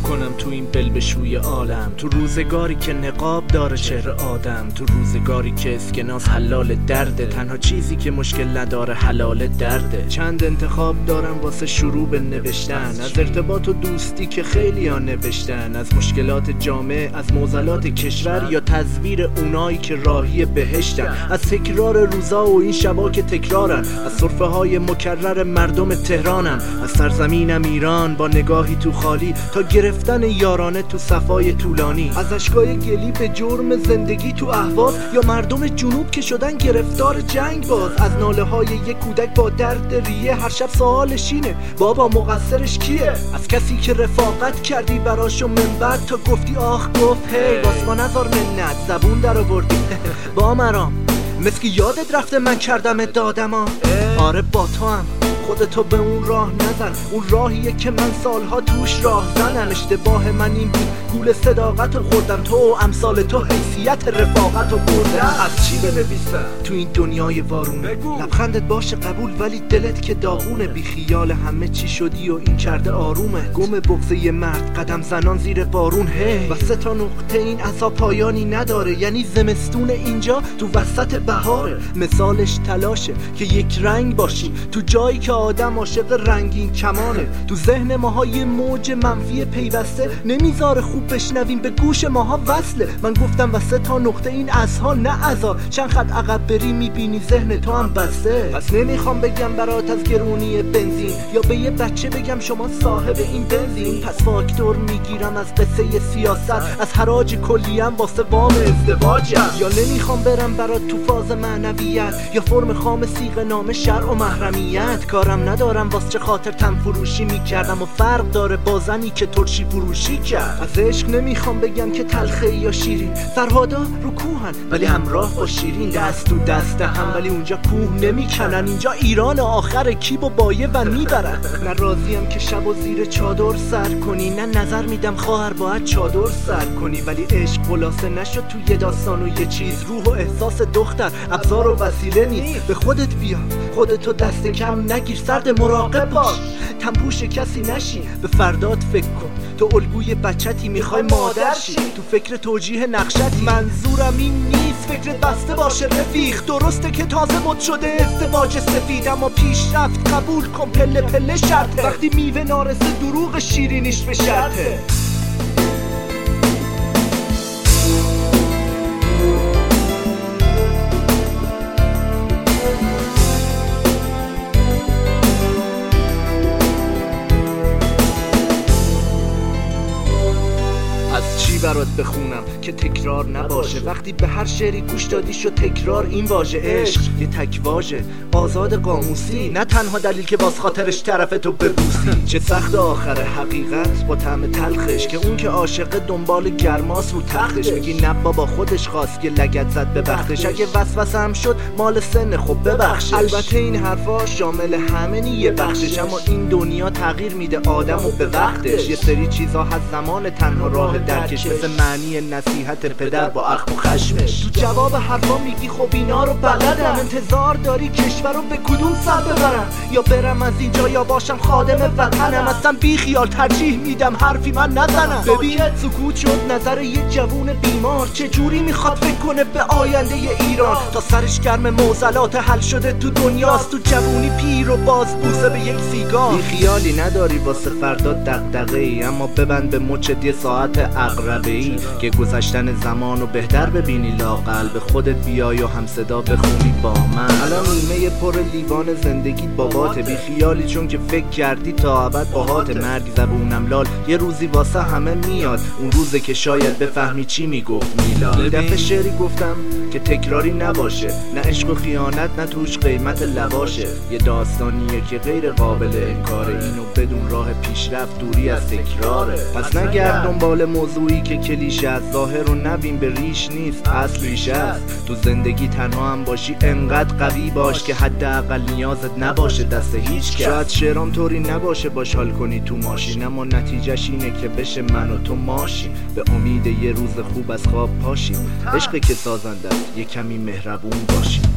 کنم تو این بلبشوی عالم، تو روزگاری که نقاب داره چهره آدم، تو روزگاری که اسکناس حلال درده، تنها چیزی که مشکل نداره حلال درده. چند انتخاب دارم واسه شروع به نوشتن، از ارتباط و دوستی که خیلی ها نوشتن، از مشکلات جامعه، از معضلات کشور یا تزویر اونایی که راهی بهشتن، از تکرار روزا و این شبا که تکرارن، از سرفه های مکرر مردم تهرانم، از سرزمینم ایران با نگاهی تو خالی تا گرفتن یارانه تو صفای طولانی، از اشکای گلی به جرم زندگی تو اهواز یا مردم جنوب که شدن گرفتار جنگ باز، از ناله های یک کودک با درد ریه هر شب سوالش اینه بابا مقصرش کیه، از کسی که رفاقت کردی براش و منبر تا گفتی آخ گفت هی واسما نزار منت زبون در آوردی با مرام مثل یادت رفته من کردم دادم آره با تو هم خودتو به اون راه نزن، اون راهیه که من سالها توش راه زنم، اشتباه من این بود گول صداقت رو خوردم، تو و امثال تو حیثیت رفاقت رو بردم. از چی بنویسم تو این دنیای وارونه؟ لبخندت باشه قبول ولی دلت که داغونه، بی خیال همه چی شدی و این کرده آرومه، گم بغضه مرد قدم زنان زیر بارون هی، و 3 تا نقطه این عصا پایانی نداره، یعنی زمستون اینجا تو وسط بهاره، مثالش تلاشه که یک رنگ باشی تو جایی که آدم عاشق رنگین کمانه، تو ذهن ماها یه موج منفی پیوسته نمیذاره خوب بشنویم به گوش ماها وصله، من گفتم و 3 تا نقطه این ازها نه ازا، چند خط عقب بری میبینی ذهن تو هم بسته، پس نمیخوام بگم برات از گرونی بنزین یا به یه بچه بگم شما صاحب این بنزین، پس فاکتور میگیرم از قصه سیاست، از حراج کلیم واسه وام ازدواجم، یا نمیخوام برم برات تو فاز معنویت یا فرم خام صیغه نامه شرع و محرمیت، کارم ندارم واسه چه خاطر تن فروشی میکردم و فرق داره با زنی که ترشی فروشی کرد، از عشق نمیخوام بگم که تلخه یا شیرین، فرهادا رو کوهن ولی همراه با شیرین، دست تو دست هم ولی اونجا کوه نمیکنن، اینجا ایران آخر کیب و بایه و میبرن، نه راضیم که شب و زیر چادر سر کنی، نه نظر میدم خواهر باید چادر سر کنی، ولی عشق خلاصه نشد تو یه داستان و یه چیز، روح و احساس دختر ابزار و وسیله نیست، به خودت بیا خودتو دست کم نگیر، سرد مراقب باش تنپوش کسی نشی، به فردات فکر کن تو الگوی بچتی میخوای مادر شی، تو فکر توجیه نقشتی، منظورم این نیست فکرت بسته باشه رفیق، درسته که تازه مد شده ازدواج سفید، اما پیشرفت قبول کن پله پله شرطه، وقتی میوه نارسه دروغ شیرینیش به شرطه. برات بخونم که تکرار نباشه، وقتی به هر شعری گوش دادی شد تکرار این واژه عشق یه تک واژه آزاد قاموسی، نه تنها دلیل که باز خاطرش طرفتو ببوسی، چه سخت آخر حقیقت با طعم تلخش که اون که عاشق دنبال گرماس رو تختش، میگی نه بابا خودش خواست که لگد زد به بختش، اگه وسوسه هم شد مال سن خب ببخشش، البته این حرفا شامل همه نیه بخشش، اما این دنیا تغییر میده آدمو به وقتش، یه سری چیزا هست زمان تنها راه درکش، مثل معنی نصیحت پدر با اخم و خشمش، تو جواب حرفا میگی خب اینا رو بلدم، انتظار داری کشور رو به کدوم سر ببرم، یا برم از اینجا یا باشم خادم وطنم، اصلا بی خیال ترجیح میدم حرفی من نزنم، ببین سکوت شد نظر یه جوون بیمار، چه جوری میخواد فکر کنه به آینده ایران، تا سرش گرم معضلات حل شده تو دنیاست، تو جوونی پیر و باز بوسه به یک سیگار، بی خیالی نداری واسه فردا دغدغه‌ای، اما ببند به مچت یه ساعت عقربه‌ای که گذشتن زمانو بهتر ببینی، لااقل به خودت بیای و هم صدا بخونی با من، الان نیمه پر لیوان زندگی باباته، بی خیالی چون که فکر کردی تا ابد باهات، مرگ زبونم لال یه روزی واسه همه میاد، اون روزه که شاید بفهمی چی میگفت میلاد، این دفعه شعری گفتم که تکراری نباشه، نه عشق و خیانت نه توش قیمت لواشه، یه داستانیه که غیر قابل انکاره، اینو بدون راه پیشرفت دوری از تکراره، پس نگرد دنبال موضوعی که کلیشه از ظاهر رو نبین به ریش نیست اصلیش است، تو زندگی تنها هم باشی انقدر قوی باش که حداقل نیازت نباشه دست هیچ کس، شاید شعرام طوری نباشه باش حال کنی تو ماشین، اما نتیجهش اینه که بشه من و تو ماشین، به امید یه روز خوب از خواب پاشیم، عشقی که سازنده است یه کمی مهربون باشیم.